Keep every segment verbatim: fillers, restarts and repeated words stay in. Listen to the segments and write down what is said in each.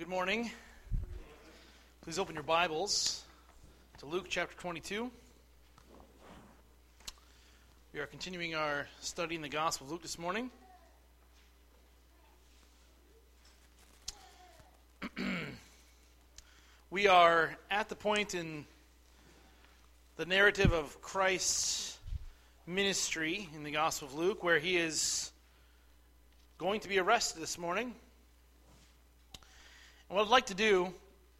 Good morning. Please open your Bibles to Luke chapter twenty-two. We are continuing our study in the Gospel of Luke this morning. We are at the point in the narrative of Christ's ministry in the Gospel of Luke where he is going to be arrested this morning. And what I'd like to do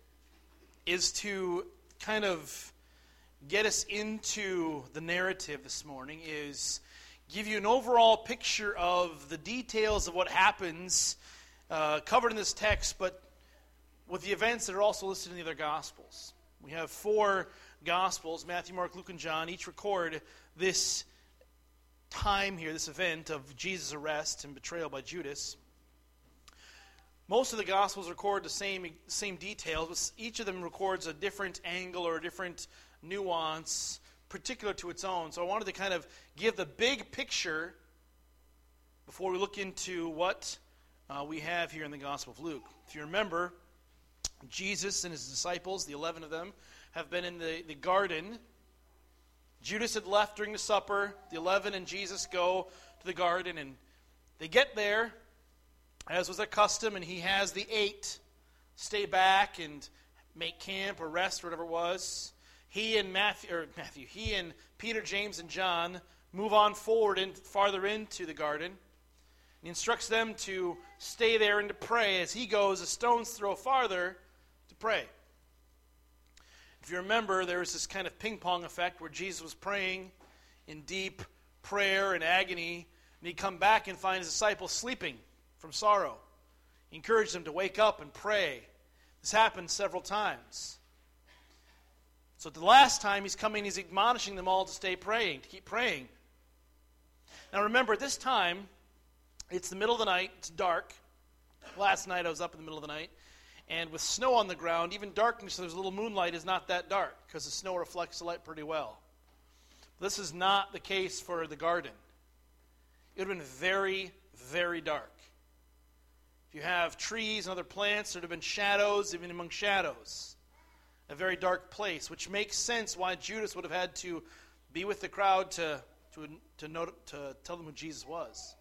is to kind of get us into the narrative this morning, is give you an overall picture of the details of what happens uh, covered in this text, but with the events that are also listed in the other Gospels. We have four Gospels, Matthew, Mark, Luke, and John, each record this time here, this event of Jesus' arrest and betrayal by Judas. Most of the Gospels record the same same details, but each of them records a different angle or a different nuance particular to its own. So I wanted to kind of give the big picture before we look into what uh, we have here in the Gospel of Luke. If you remember, Jesus and his disciples, the eleven of them, have been in the, the garden. Judas had left during the supper. The eleven and Jesus go to the garden, and they get there, as was their custom, and he has the eight stay back and make camp or rest, or whatever it was. He and Matthew, or Matthew, he and Peter, James, and John move on forward and farther into the garden. He instructs them to stay there and to pray as he goes a stone's throw farther to pray. If you remember, there was this kind of ping-pong effect where Jesus was praying in deep prayer and agony, and he'd come back and find his disciples sleeping from sorrow. He encouraged them to wake up and pray. This happened several times. So the last time he's coming, he's admonishing them all to stay praying, to keep praying. Now remember, at this time, it's the middle of the night, it's dark. Last night I was up in the middle of the night, and with snow on the ground, even darkness, there's a little moonlight, is not that dark, because the snow reflects the light pretty well. This is not the case for the garden. It would have been very, very dark. If you have trees and other plants, there would have been shadows, even among shadows. A very dark place, which makes sense why Judas would have had to be with the crowd to, to, to, note, to tell them who Jesus was.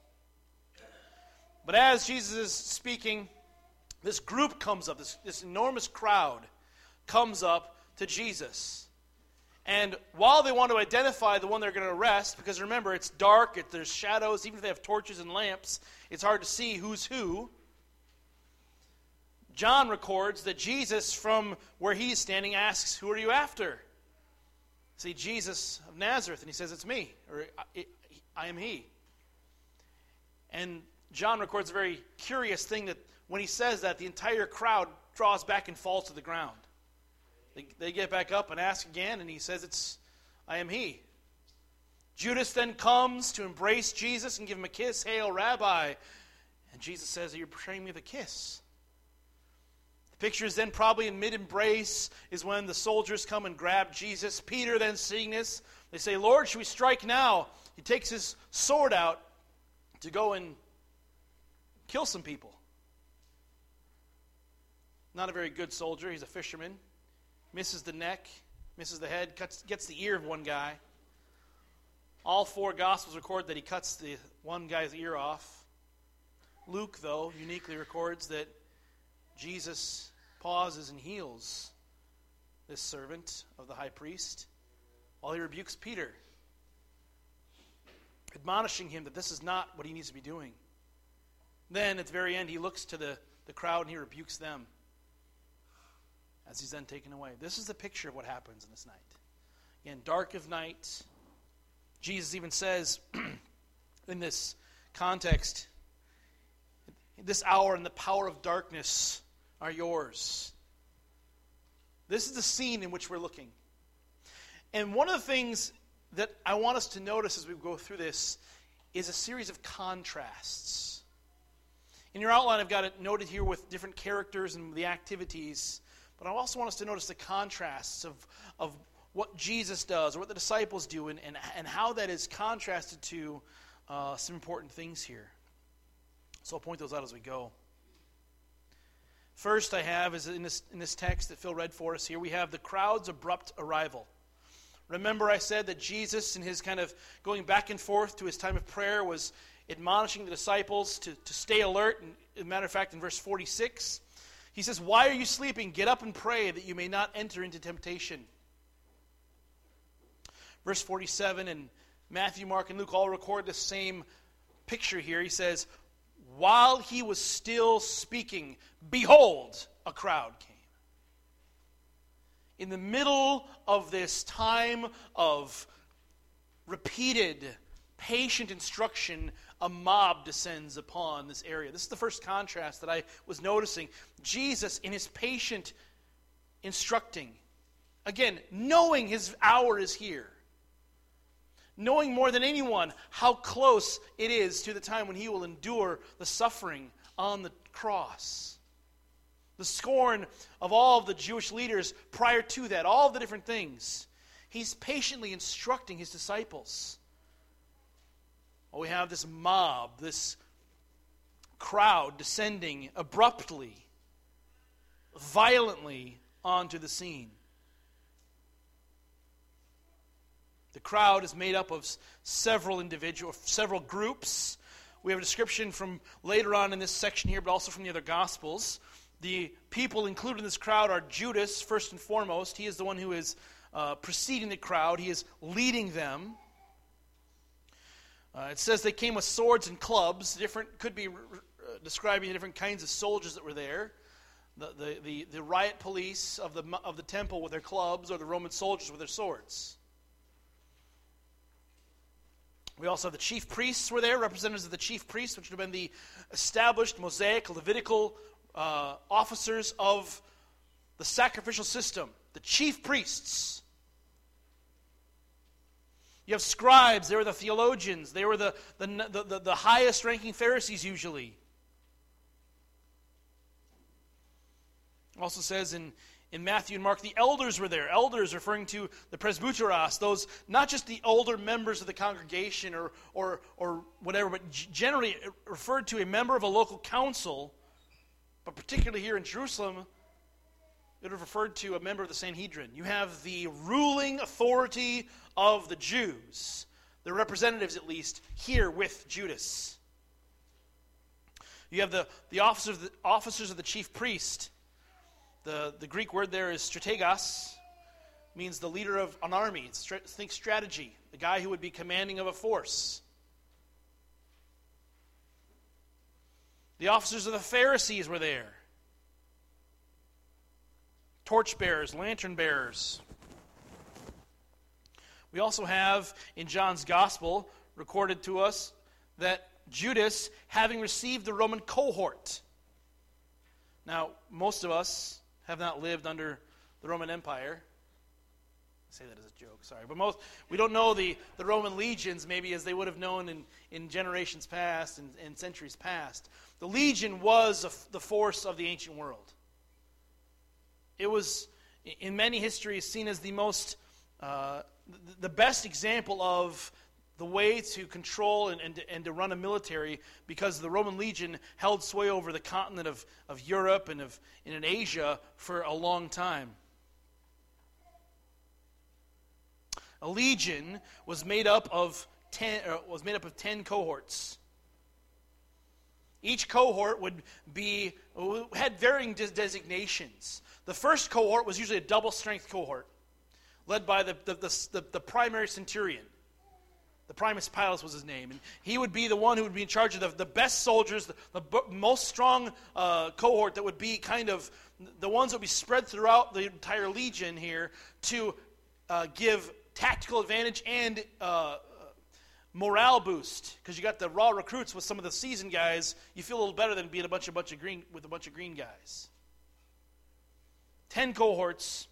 But as Jesus is speaking, this group comes up, this, this enormous crowd comes up to Jesus. And while they want to identify the one they're going to arrest, because remember, it's dark, it, there's shadows, even if they have torches and lamps, it's hard to see who's who. John records that Jesus, from where he's standing, asks, "Who are you after?" See, Jesus of Nazareth, and he says, "It's me," or "I, I am he." And John records a very curious thing, that when he says that, the entire crowd draws back and falls to the ground. They, they get back up and ask again, and he says, "It's, I am he." Judas then comes to embrace Jesus and give him a kiss. "Hail, Rabbi." And Jesus says, "You're betraying me with a kiss." The picture is then probably in mid-embrace is when the soldiers come and grab Jesus. Peter then seeing this, they say, "Lord, should we strike now?" He takes his sword out to go and kill some people. Not a very good soldier. He's a fisherman. Misses the neck, misses the head, cuts, gets the ear of one guy. All four Gospels record that he cuts the one guy's ear off. Luke, though, uniquely records that Jesus pauses and heals this servant of the high priest while he rebukes Peter, admonishing him that this is not what he needs to be doing. Then, at the very end, he looks to the, the crowd and he rebukes them as he's then taken away. This is the picture of what happens in this night. Again, dark of night. Jesus even says in this context, "This hour and the power of darkness are yours." This is the scene in which we're looking. And one of the things that I want us to notice as we go through this is a series of contrasts. In your outline, I've got it noted here with different characters and the activities, but I also want us to notice the contrasts of, of what Jesus does or what the disciples do, and, and, and how that is contrasted to uh, some important things here. So I'll point those out as we go. First I have is in this, in this text that Phil read for us here, we have the crowd's abrupt arrival. Remember I said that Jesus, in his kind of going back and forth to his time of prayer, was admonishing the disciples to, to stay alert. And as a matter of fact, in verse forty-six, he says, "Why are you sleeping? Get up and pray that you may not enter into temptation." Verse forty-seven, and Matthew, Mark, and Luke all record the same picture here. He says, "While he was still speaking, behold, a crowd came." In the middle of this time of repeated, patient instruction, a mob descends upon this area. This is the first contrast that I was noticing. Jesus, in his patient instructing, again, knowing his hour is here, knowing more than anyone how close it is to the time when he will endure the suffering on the cross. The scorn of all of the Jewish leaders prior to that, all of the different things. He's patiently instructing his disciples. Well, we have this mob, this crowd descending abruptly, violently onto the scene. The crowd is made up of several individuals, several groups. We have a description from later on in this section here, but also from the other Gospels. The people included in this crowd are Judas, first and foremost. He is the one who is uh, preceding the crowd. He is leading them. Uh, it says they came with swords and clubs. Different could be uh, describing the different kinds of soldiers that were there. The, the, the, the riot police of the, of the temple with their clubs, or the Roman soldiers with their swords. We also have the chief priests were there, representatives of the chief priests, which would have been the established Mosaic, Levitical uh, officers of the sacrificial system, the chief priests. You have scribes, they were the theologians, they were the, the, the, the, the highest ranking Pharisees usually. It also says in In Matthew and Mark, the elders were there. Elders referring to the presbyteros, those, not just the older members of the congregation or or or whatever, but generally referred to a member of a local council, but particularly here in Jerusalem, it would have referred to a member of the Sanhedrin. You have the ruling authority of the Jews, the representatives at least, here with Judas. You have the, the officers of the, officers of the chief priest. The, the Greek word there is strategos, means the leader of an army. It's, think strategy, the guy who would be commanding of a force. The officers of the Pharisees were there. Torchbearers, lantern bearers. We also have in John's Gospel recorded to us that Judas, having received the Roman cohort. Now, most of us have not lived under the Roman Empire. I say that as a joke, sorry. But most we don't know the, the Roman legions maybe as they would have known in, in generations past and, and centuries past. The legion was a, the force of the ancient world. It was, in many histories, seen as the most, uh, the best example of the way to control and, and, and to run a military, because the Roman legion held sway over the continent of, of Europe and of and in Asia for a long time. A legion was made up of ten uh, was made up of ten cohorts. Each cohort would be had varying des- designations. The first cohort was usually a double strength cohort, led by the the, the, the, the primary centurion. The Primus Pilus was his name. And he would be the one who would be in charge of the, the best soldiers, the, the b- most strong uh, cohort that would be kind of the ones that would be spread throughout the entire legion here to uh, give tactical advantage and uh, morale boost. Because you got the raw recruits with some of the seasoned guys. You feel a little better than being a bunch of bunch of green with a bunch of green guys. Ten cohorts.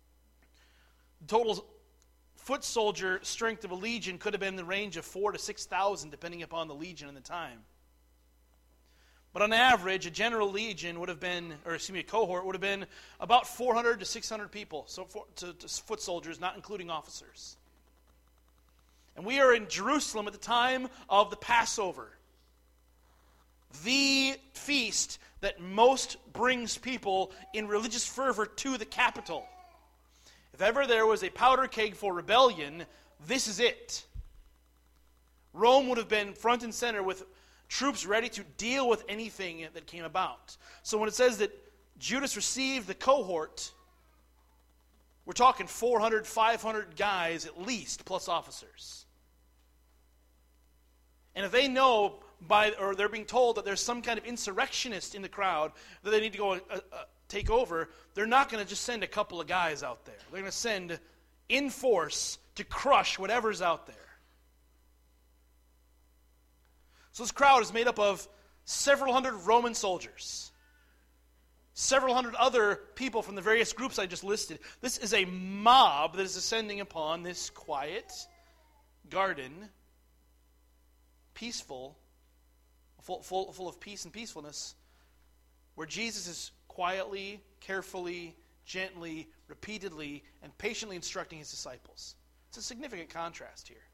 Total foot soldier strength of a legion could have been in the range of four to six thousand, depending upon the legion and the time. But on average, a general legion would have been, or excuse me, a cohort would have been about four hundred to six hundred people. So for, to, to foot soldiers, not including officers. And we are in Jerusalem at the time of the Passover, the feast that most brings people in religious fervor to the capital. If ever there was a powder keg for rebellion, this is it. Rome would have been front and center with troops ready to deal with anything that came about. So when it says that Judas received the cohort, we're talking four hundred, five hundred guys at least, plus officers. And if they know, by, or they're being told that there's some kind of insurrectionist in the crowd that they need to go uh, uh, take over, they're not going to just send a couple of guys out there. They're going to send in force to crush whatever's out there. So this crowd is made up of several hundred Roman soldiers, several hundred other people from the various groups I just listed. This is a mob that is descending upon this quiet garden, peaceful, full, full, full of peace and peacefulness, where Jesus is quietly, carefully, gently, repeatedly, and patiently instructing his disciples. It's a significant contrast here.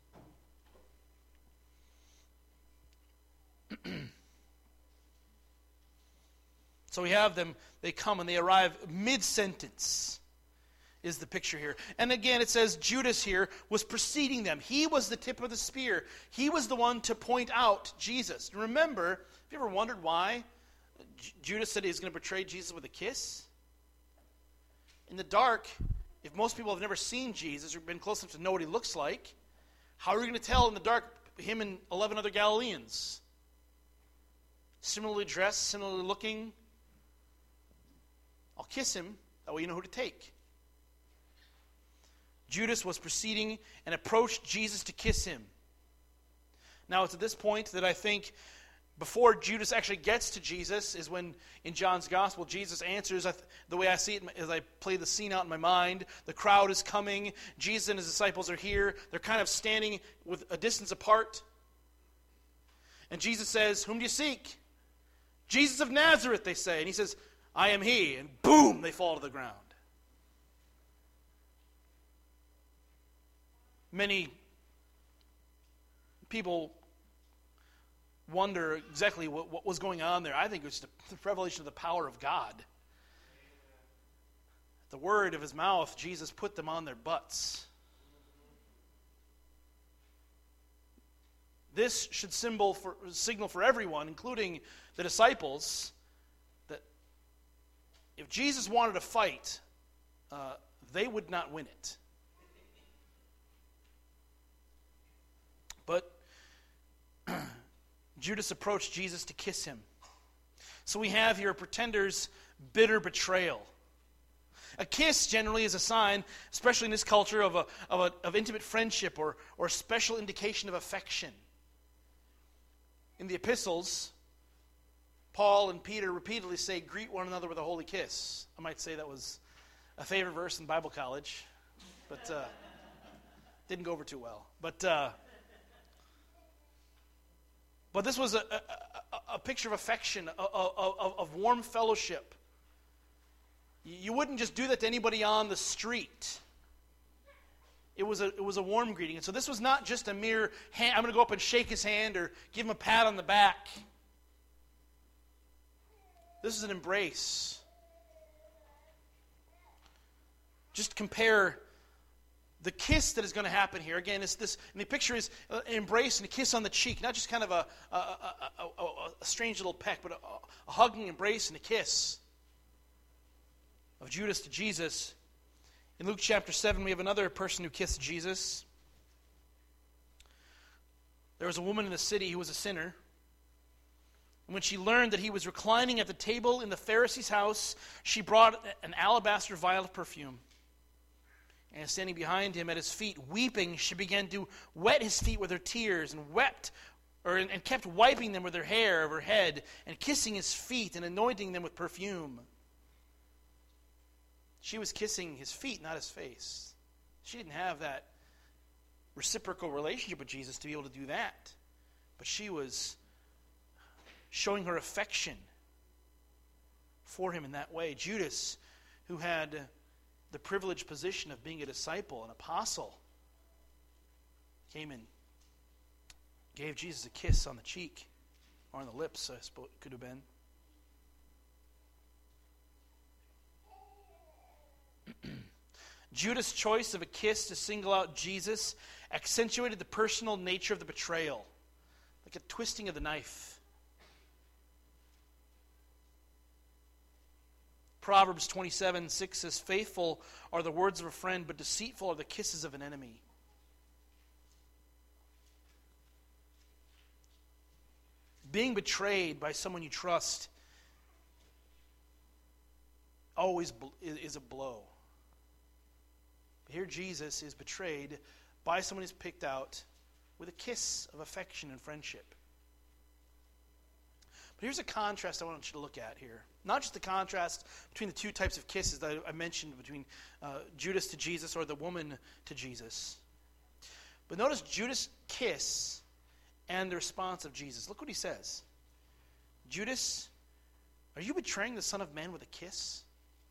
So we have them, they come and they arrive mid-sentence, is the picture here. And again, it says Judas here was preceding them. He was the tip of the spear. He was the one to point out Jesus. Remember, have you ever wondered why J- Judas said he was going to betray Jesus with a kiss? In the dark, if most people have never seen Jesus or been close enough to know what he looks like, how are we going to tell in the dark him and eleven other Galileans? Similarly dressed, similarly looking. I'll kiss him, that way you know who to take. Judas was proceeding and approached Jesus to kiss him. Now it's at this point that I think before Judas actually gets to Jesus is when in John's Gospel Jesus answers, the way I see it as I play the scene out in my mind, the crowd is coming, Jesus and his disciples are here, they're kind of standing with a distance apart. And Jesus says, "Whom do you seek?" "Jesus of Nazareth," they say. And he says, "I am he." And boom, they fall to the ground. Many people wonder exactly what, what was going on there. I think it was the revelation of the power of God. The word of his mouth, Jesus put them on their butts. This should symbol for, signal for everyone, including the disciples, that if Jesus wanted to fight, uh, they would not win it. But Judas approached Jesus to kiss him. So we have here a pretender's bitter betrayal. A kiss generally is a sign, especially in this culture, of a, of, a, of intimate friendship or, or a special indication of affection. In the epistles, Paul and Peter repeatedly say, "Greet one another with a holy kiss." I might say that was a favorite verse in Bible college, but uh, didn't go over too well. But uh, but this was a, a, a picture of affection, of, of, of warm fellowship. You wouldn't just do that to anybody on the street. It was a it was a warm greeting. And so this was not just a mere, hand, I'm going to go up and shake his hand or give him a pat on the back. This is an embrace. Just compare the kiss that is going to happen here. Again, it's this, and the picture is an embrace and a kiss on the cheek, not just kind of a, a, a, a, a strange little peck, but a, a hugging embrace and a kiss of Judas to Jesus. In Luke chapter seven, we have another person who kissed Jesus. There was a woman in the city who was a sinner. And when she learned that he was reclining at the table in the Pharisee's house, she brought an alabaster vial of perfume. And standing behind him at his feet, weeping, she began to wet his feet with her tears and wept, or and kept wiping them with her hair of her head and kissing his feet and anointing them with perfume. She was kissing his feet, not his face. She didn't have that reciprocal relationship with Jesus to be able to do that. But she was showing her affection for him in that way. Judas, who had the privileged position of being a disciple, an apostle, came and gave Jesus a kiss on the cheek, or on the lips, I suppose it could have been. Judas' choice of a kiss to single out Jesus accentuated the personal nature of the betrayal, like a twisting of the knife. Proverbs twenty-seven six says, "Faithful are the words of a friend, but deceitful are the kisses of an enemy." Being betrayed by someone you trust always is a blow. But here Jesus is betrayed by someone he's picked out with a kiss of affection and friendship. But here's a contrast I want you to look at here. Not just the contrast between the two types of kisses that I mentioned between uh, Judas to Jesus or the woman to Jesus. But notice Judas' kiss and the response of Jesus. Look what he says. "Judas, are you betraying the Son of Man with a kiss?"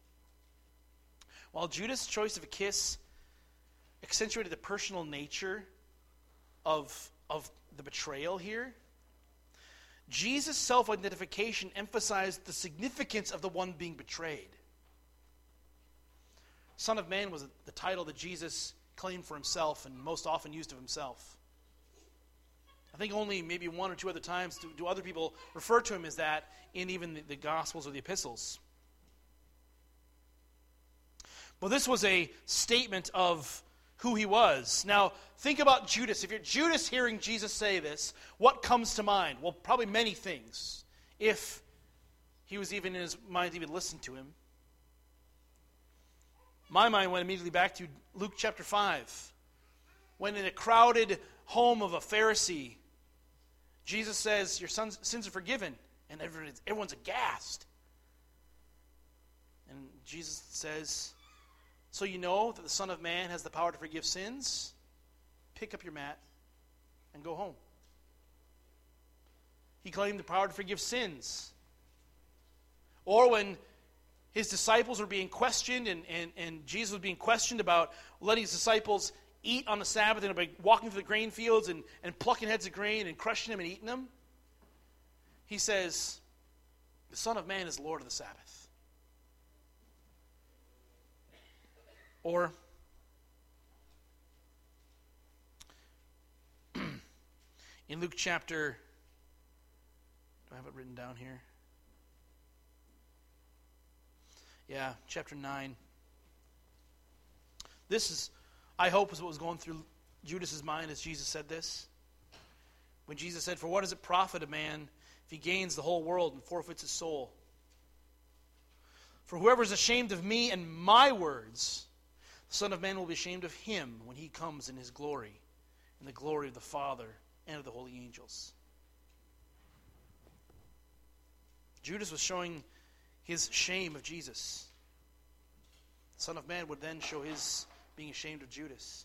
While Judas' choice of a kiss accentuated the personal nature of, of the betrayal here, Jesus' self-identification emphasized the significance of the one being betrayed. Son of Man was the title that Jesus claimed for himself and most often used of himself. I think only maybe one or two other times do, do other people refer to him as that in even the, the Gospels or the Epistles. Well, this was a statement of who he was. Now, think about Judas. If you're Judas hearing Jesus say this, what comes to mind? Well, probably many things, if he was even in his mind to even listen to him. My mind went immediately back to Luke chapter five, when in a crowded home of a Pharisee, Jesus says, "Your son's sins are forgiven," and everyone's, everyone's aghast. And Jesus says, "So you know that the Son of Man has the power to forgive sins? Pick up your mat and go home." He claimed the power to forgive sins. Or when his disciples were being questioned, and, and, and Jesus was being questioned about letting his disciples eat on the Sabbath, and by walking through the grain fields and, and plucking heads of grain and crushing them and eating them, he says, "The Son of Man is Lord of the Sabbath." Or in Luke chapter, do I have it written down here? Yeah, chapter nine. This is, I hope, is what was going through Judas' mind as Jesus said this. When Jesus said, "For what does it profit a man if he gains the whole world and forfeits his soul? For whoever is ashamed of me and my words, the Son of Man will be ashamed of him when he comes in his glory, in the glory of the Father and of the holy angels." Judas was showing his shame of Jesus. The Son of Man would then show his being ashamed of Judas.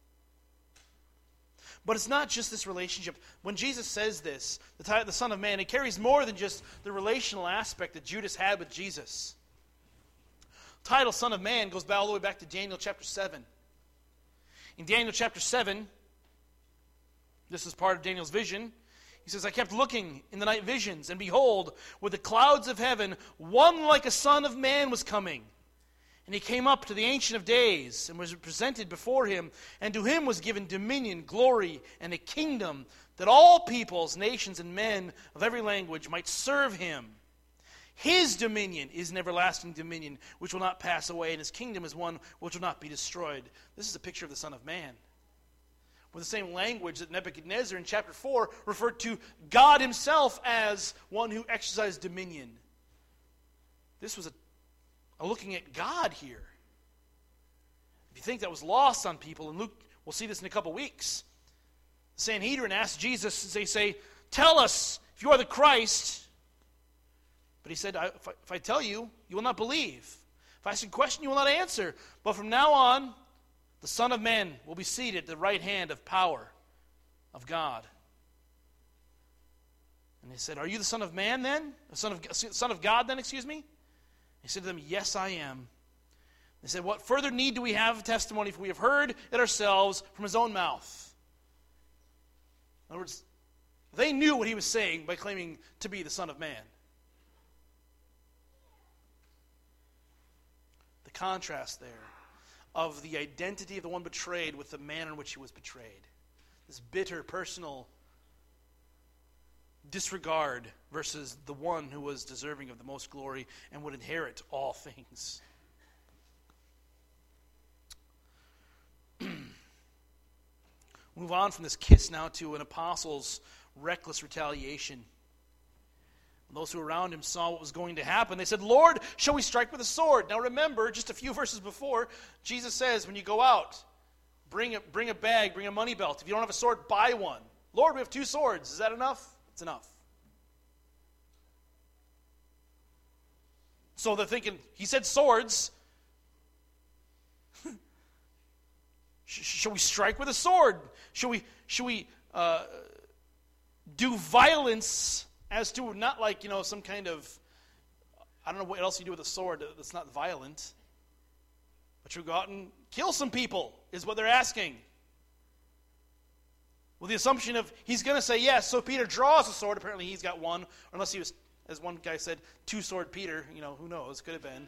But it's not just this relationship. When Jesus says this, the, t- the Son of Man, it carries more than just the relational aspect that Judas had with Jesus. The title Son of Man goes all the way back to Daniel chapter seven. In Daniel chapter seven, this is part of Daniel's vision. He says, "I kept looking in the night visions, and behold, with the clouds of heaven, one like a son of man was coming. And he came up to the Ancient of Days, and was presented before him, and to him was given dominion, glory, and a kingdom, that all peoples, nations, and men of every language might serve him. His dominion is an everlasting dominion, which will not pass away, and his kingdom is one which will not be destroyed." This is a picture of the Son of Man, with the same language that Nebuchadnezzar in chapter four referred to God himself as one who exercised dominion. This was a, a looking at God here. If you think that was lost on people, and Luke, we'll see this in a couple weeks, the Sanhedrin asked Jesus, they say, "Tell us if you are the Christ." But he said, I, if, I, if I tell you, you will not believe. If I ask a question, you will not answer. But from now on, the Son of Man will be seated at the right hand of power of God. And they said, "Are you the Son of Man then? The Son of, son of God then, excuse me?" He said to them, "Yes, I am." They said, "What further need do we have of testimony, for we have heard it ourselves from his own mouth?" In other words, they knew what he was saying by claiming to be the Son of Man. The contrast there. of the identity of the one betrayed with the manner in which he was betrayed. This bitter, personal disregard versus the one who was deserving of the most glory and would inherit all things. Move on from this kiss now to an apostle's reckless retaliation. When those who were around him saw what was going to happen, they said, "Lord, shall we strike with a sword?" Now remember, just a few verses before, Jesus says, when you go out, bring a, bring a bag, bring a money belt. If you don't have a sword, buy one. Lord, we have two swords. Is that enough? It's enough. So they're thinking, he said swords. Shall we strike with a sword? Shall we, shall we uh, do violence as to not like, you know, some kind of, I don't know what else you do with a sword that's not violent. But you go out and kill some people is what they're asking. With the assumption of he's going to say yes, so Peter draws a sword. Apparently he's got one, or unless he was, as one guy said, two-sword Peter. You know, who knows? Could have been.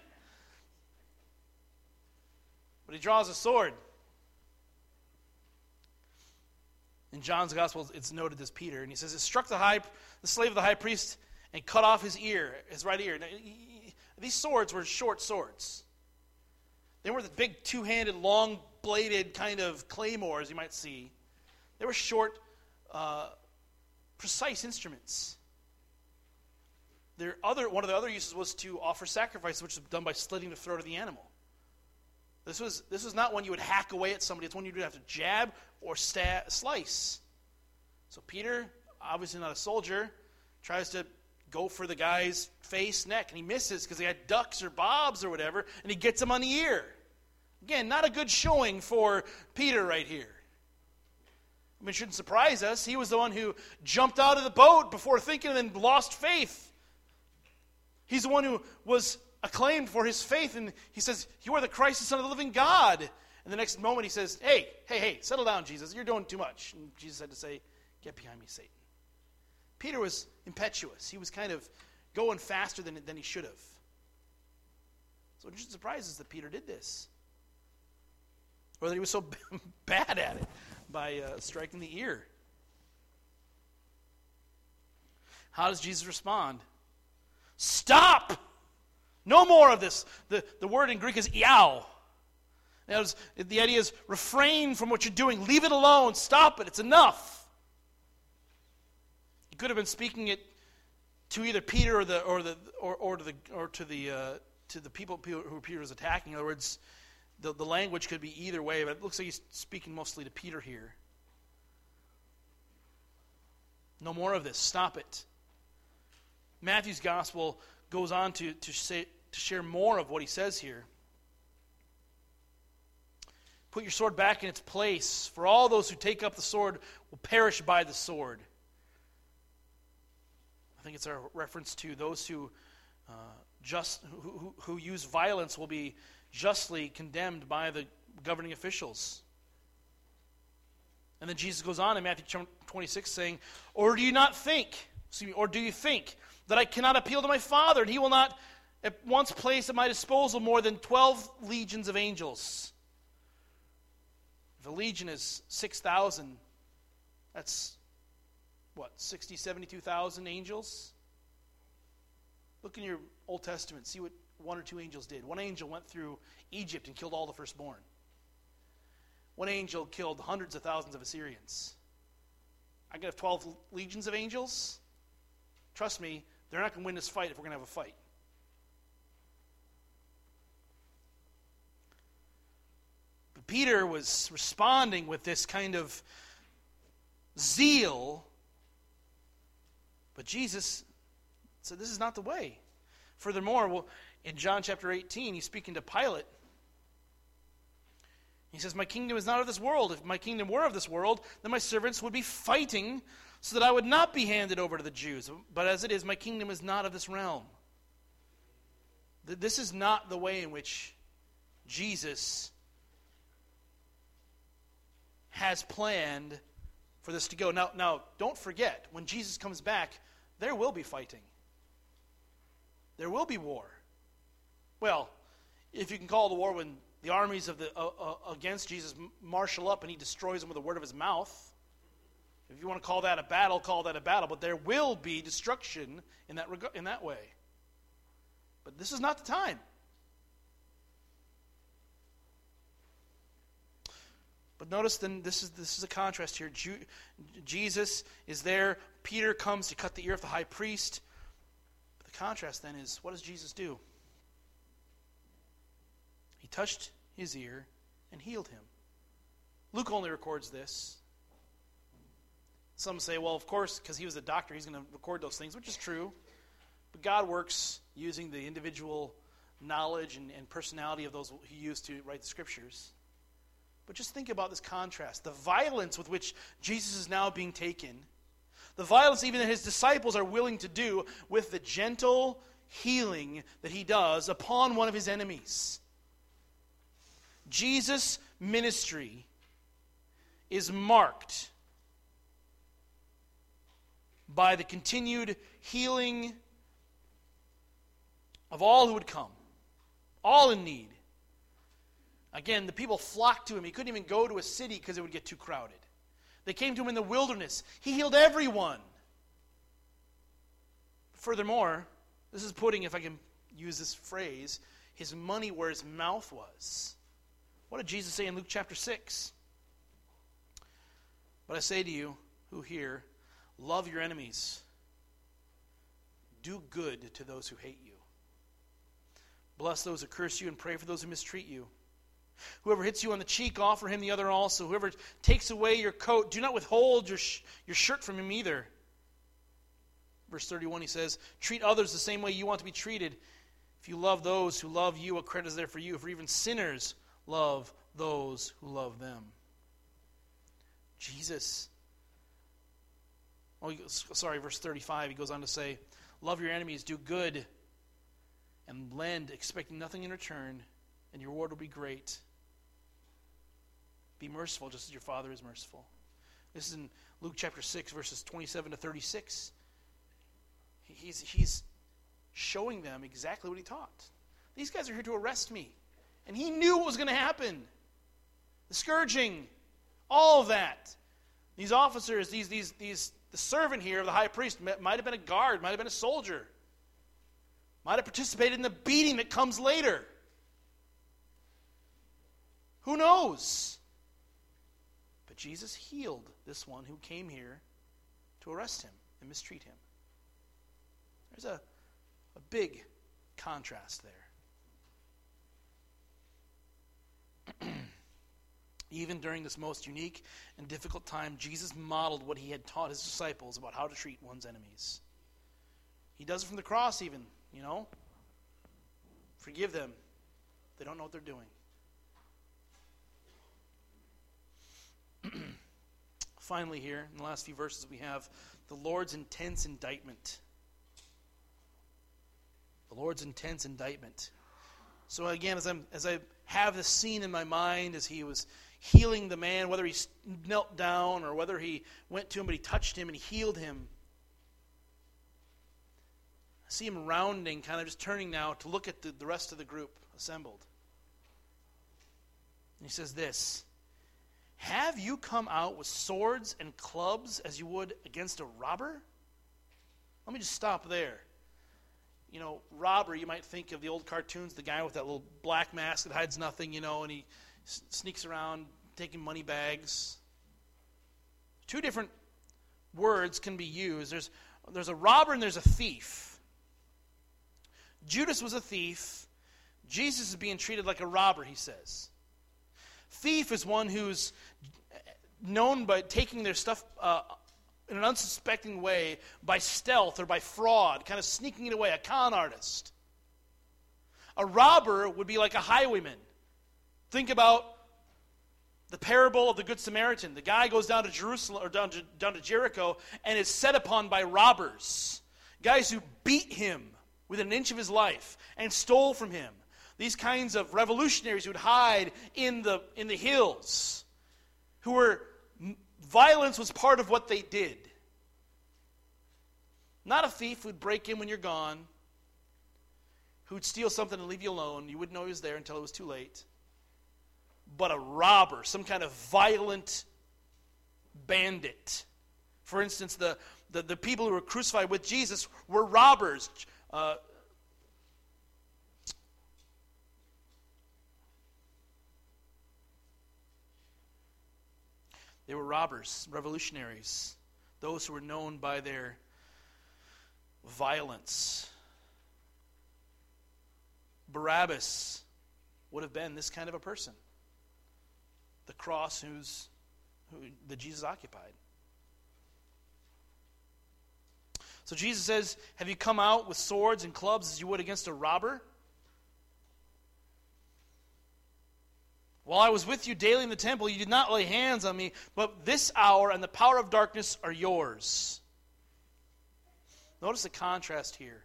But he draws a sword. In John's Gospel, it's noted as Peter, and he says, "It struck the high, the slave of the high priest, and cut off his ear, his right ear." Now, he, these swords were short swords. They weren't the big two-handed, long-bladed kind of claymores you might see. They were short, uh, precise instruments. Their other one of the other uses was to offer sacrifice, which was done by slitting the throat of the animal. This was this was not one you would hack away at somebody. It's one you would have to jab or stab, slice. So Peter, obviously not a soldier, tries to go for the guy's face, neck, and he misses because he had ducks or bobs or whatever, and he gets him on the ear. Again, not a good showing for Peter right here. I mean, it shouldn't surprise us. He was the one who jumped out of the boat before thinking and then lost faith. He's the one who was acclaimed for his faith, and he says, "You are the Christ, the Son of the living God." And the next moment he says, hey, hey, hey, settle down, Jesus. You're doing too much. And Jesus had to say, "Get behind me, Satan." Peter was impetuous. He was kind of going faster than, than he should have. So it shouldn't surprise us that Peter did this. Or that he was so bad at it by uh, striking the ear. How does Jesus respond? Stop! No more of this. The, the word in Greek is iao. Was, the idea is refrain from what you're doing. Leave it alone. Stop it. It's enough. He could have been speaking it to either Peter or the or the or, or to the or to the uh, to the people who Peter was attacking. In other words, the, the language could be either way, but it looks like he's speaking mostly to Peter here. No more of this. Stop it. Matthew's gospel goes on to, to say to share more of what he says here. Put your sword back in its place, for all those who take up the sword will perish by the sword. I think it's a reference to those who uh, just who, who, who use violence will be justly condemned by the governing officials. And then Jesus goes on in Matthew twenty-six saying, "Or do you not think, excuse me, or do you think that I cannot appeal to my Father, and he will not at once place at my disposal more than twelve legions of angels?" If a legion is six thousand, that's, what, sixty, seventy-two thousand angels? Look in your Old Testament, see what one or two angels did. One angel went through Egypt and killed all the firstborn. One angel killed hundreds of thousands of Assyrians. I could have twelve legions of angels. Trust me, they're not going to win this fight if we're going to have a fight. But Peter was responding with this kind of zeal. But Jesus said, this is not the way. Furthermore, well, in John chapter eighteen, he's speaking to Pilate. He says, "My kingdom is not of this world. If my kingdom were of this world, then my servants would be fighting so that I would not be handed over to the Jews. But as it is, my kingdom is not of this realm." This is not the way in which Jesus has planned for this to go. Now, now, don't forget, when Jesus comes back, there will be fighting. There will be war. Well, if you can call it a war when the armies of the uh, uh, against Jesus marshal up and he destroys them with the word of his mouth. If you want to call that a battle, call that a battle. But there will be destruction in that reg- in that way. But this is not the time. But notice then this is this is a contrast here. Ju- Jesus is there. Peter comes to cut the ear of the high priest. But the contrast then is, what does Jesus do? He touched his ear and healed him. Luke only records this. Some say, well, of course, because he was a doctor, he's going to record those things, which is true. But God works using the individual knowledge and, and personality of those he used to write the scriptures. But just think about this contrast. The violence with which Jesus is now being taken, the violence even that his disciples are willing to do with the gentle healing that he does upon one of his enemies. Jesus' ministry is marked by the continued healing of all who would come, all in need. Again, the people flocked to him. He couldn't even go to a city because it would get too crowded. They came to him in the wilderness. He healed everyone. Furthermore, this is putting, if I can use this phrase, his money where his mouth was. What did Jesus say in Luke chapter six? But I say to you who hear, love your enemies. Do good to those who hate you. Bless those who curse you and pray for those who mistreat you. Whoever hits you on the cheek, offer him the other also. Whoever takes away your coat, do not withhold your, sh- your shirt from him either. Verse thirty-one, he says, treat others the same way you want to be treated. If you love those who love you, what credit is there for you? For even sinners love those who love them. Jesus. Oh, sorry, verse thirty-five, he goes on to say, love your enemies, do good, and lend, expecting nothing in return, and your reward will be great. Be merciful, just as your Father is merciful. This is in Luke chapter six, verses twenty-seven to thirty-six. He's, he's showing them exactly what he taught. These guys are here to arrest me. And he knew what was going to happen. The scourging, all of that. These officers, these, these, these, the servant here of the high priest might have been a guard, might have been a soldier. Might have participated in the beating that comes later. Who knows? But Jesus healed this one who came here to arrest him and mistreat him. There's a, a big contrast there. Even during this most unique and difficult time, Jesus modeled what he had taught his disciples about how to treat one's enemies. He does it from the cross even, you know. Forgive them. They don't know what they're doing. Finally here, in the last few verses, we have the Lord's intense indictment. The Lord's intense indictment. So again, as I'm as I have this scene in my mind, as he was healing the man, whether he knelt down or whether he went to him, but he touched him and he healed him. I see him rounding, kind of just turning now to look at the, the rest of the group assembled. And he says this, have you come out with swords and clubs as you would against a robber? Let me just stop there. You know, robber, you might think of the old cartoons, the guy with that little black mask that hides nothing, you know, and he s- sneaks around taking money bags. Two different words can be used. There's, there's a robber and there's a thief. Judas was a thief. Jesus is being treated like a robber, he says. Thief is one who's known by taking their stuff uh, in an unsuspecting way, by stealth or by fraud, kind of sneaking it away, a con artist. A robber would be like a highwayman. Think about the parable of the Good Samaritan. The guy goes down to Jerusalem or down to, down to Jericho and is set upon by robbers. Guys who beat him within an inch of his life and stole from him. These kinds of revolutionaries who would hide in the in the hills, who were violence was part of what they did. Not a thief who'd break in when you're gone, who'd steal something and leave you alone. You wouldn't know he was there until it was too late. but a robber, some kind of violent bandit. For instance, the, the, the people who were crucified with Jesus were robbers. Uh, they were robbers, revolutionaries, those who were known by their violence. Barabbas would have been this kind of a person. The cross who's, who that Jesus occupied. So Jesus says, have you come out with swords and clubs as you would against a robber? While I was with you daily in the temple, you did not lay hands on me, but this hour and the power of darkness are yours. Notice the contrast here.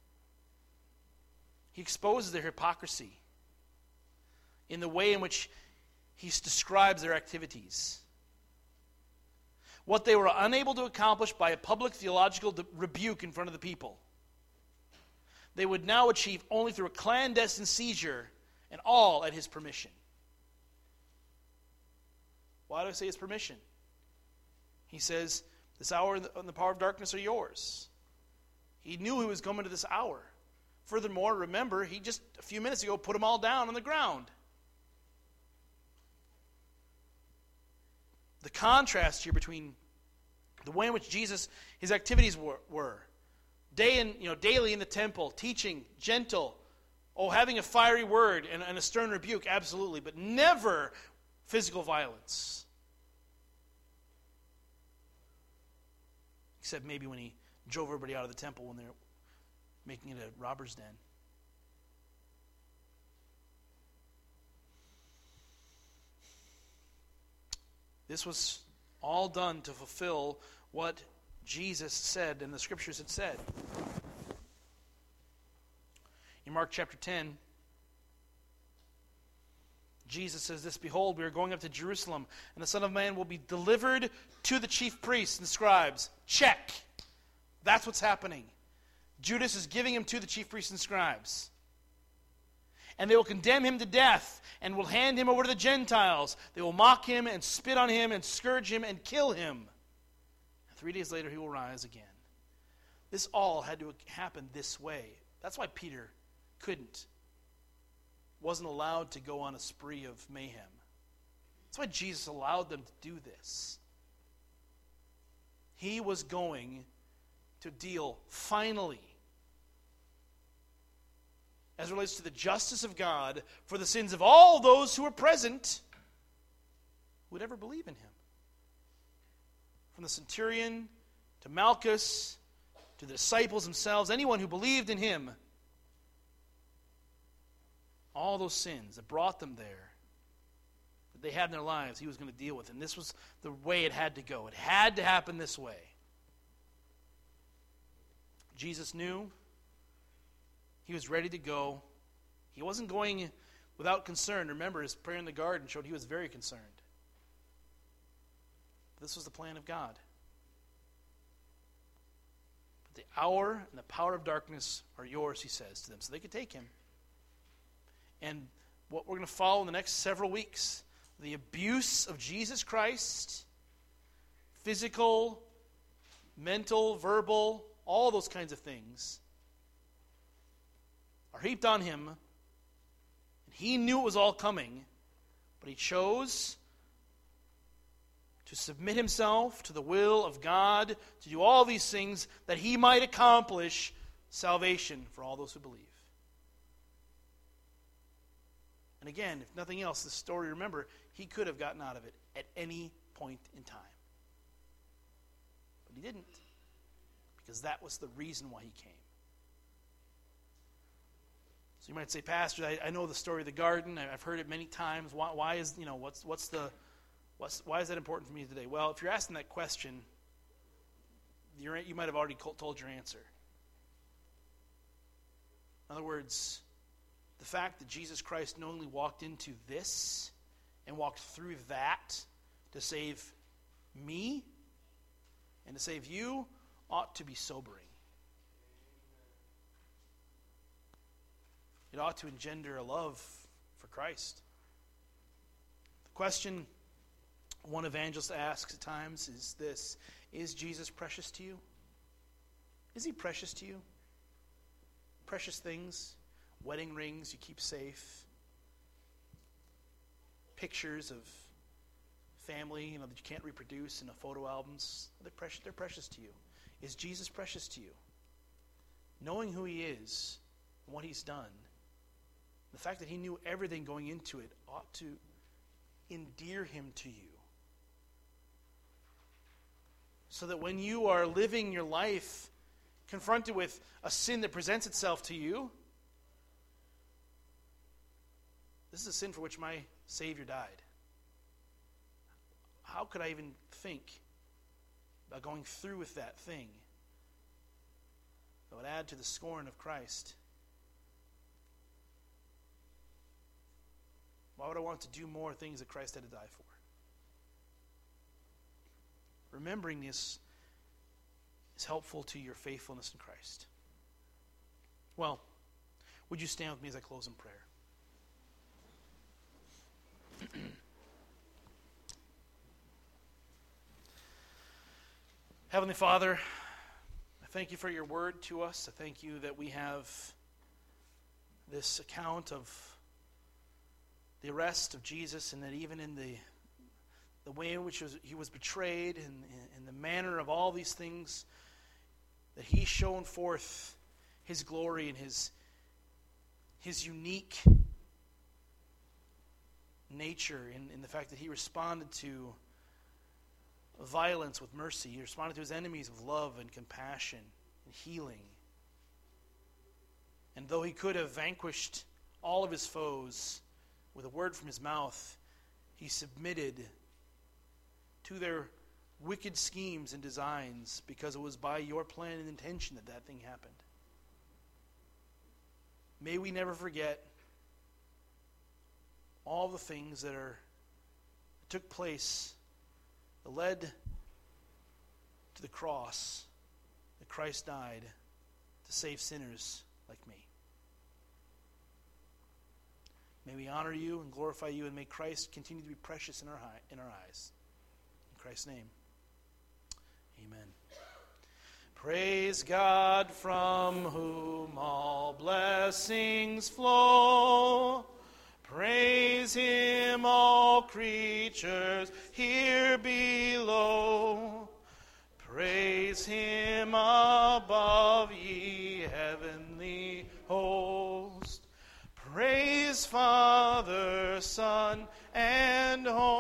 He exposes their hypocrisy in the way in which he describes their activities. What they were unable to accomplish by a public theological rebuke in front of the people, they would now achieve only through a clandestine seizure, and all at his permission. Why do I say his permission? He says, this hour and the power of darkness are yours. He knew he was coming to this hour. Furthermore, remember, he just a few minutes ago put them all down on the ground. The contrast here between the way in which Jesus, his activities were, were day and you know daily in the temple, teaching, gentle, oh, having a fiery word and, and a stern rebuke, absolutely, but never physical violence. Except maybe when he drove everybody out of the temple when they're making it a robber's den. This was all done to fulfill what Jesus said and the Scriptures had said. In Mark chapter ten, Jesus says this, behold, we are going up to Jerusalem, and the Son of Man will be delivered to the chief priests and scribes. Check. That's what's happening. Judas is giving him to the chief priests and scribes. And they will condemn him to death and will hand him over to the Gentiles. They will mock him and spit on him and scourge him and kill him. And three days later he will rise again. This all had to happen this way. That's why Peter couldn't, wasn't allowed to go on a spree of mayhem. That's why Jesus allowed them to do this. He was going to deal finally, as it relates to the justice of God, for the sins of all those who were present who would ever believe in him. From the centurion to Malchus to the disciples themselves, anyone who believed in him, all those sins that brought them there, that they had in their lives, he was going to deal with. And this was the way it had to go. It had to happen this way. Jesus knew. He was ready to go. He wasn't going without concern. Remember, his prayer in the garden showed he was very concerned. This was the plan of God. But the hour and the power of darkness are yours, he says to them, so they could take him. And what we're going to follow in the next several weeks, the abuse of Jesus Christ, physical, mental, verbal, all those kinds of things, are heaped on him. And he knew it was all coming, but he chose to submit himself to the will of God, to do all these things that he might accomplish salvation for all those who believe. And again, if nothing else, this story, remember, he could have gotten out of it at any point in time. But he didn't, because that was the reason why he came. So you might say, Pastor, I, I know the story of the garden. I've heard it many times. Why, why is, you know, what's what's the, what's why is that important for me today? Well, if you're asking that question, you're, you might have already told your answer. In other words, the fact that Jesus Christ not only walked into this and walked through that to save me and to save you ought to be sobering. It ought to engender a love for Christ. question one evangelist asks at times is this: is Jesus precious to you? Is he precious to you? Precious things, wedding rings you keep safe, pictures of family, you know, that you can't reproduce in the photo albums. They're precious, they're precious to you. Is Jesus precious to you? Knowing who he is and what he's done, the fact that he knew everything going into it ought to endear him to you. So that when you are living your life confronted with a sin that presents itself to you, this is a sin for which my Savior died. How could I even think about going through with that thing that would add to the scorn of Christ? Why would I want to do more things that Christ had to die for? Remembering this is helpful to your faithfulness in Christ. Well, would you stand with me as I close in prayer? Heavenly Father, I thank you for your word to us. I thank you that we have this account of the arrest of Jesus, and that even in the the way in which he was betrayed, and, and the manner of all these things, that he shone forth his glory and his, his unique nature in, in the fact that he responded to violence with mercy. He responded to his enemies with love and compassion and healing. And though he could have vanquished all of his foes with a word from his mouth, he submitted to their wicked schemes and designs, because it was by your plan and intention that that thing happened. May we never forget all the things that are that took place that led to the cross, that Christ died to save sinners like me. May we honor you and glorify you, and may Christ continue to be precious in our in our eyes. In Christ's name, amen. Praise God, from whom all blessings flow. Praise him, all creatures here below. Praise him above, ye heavenly host. Praise Father, Son, and Holy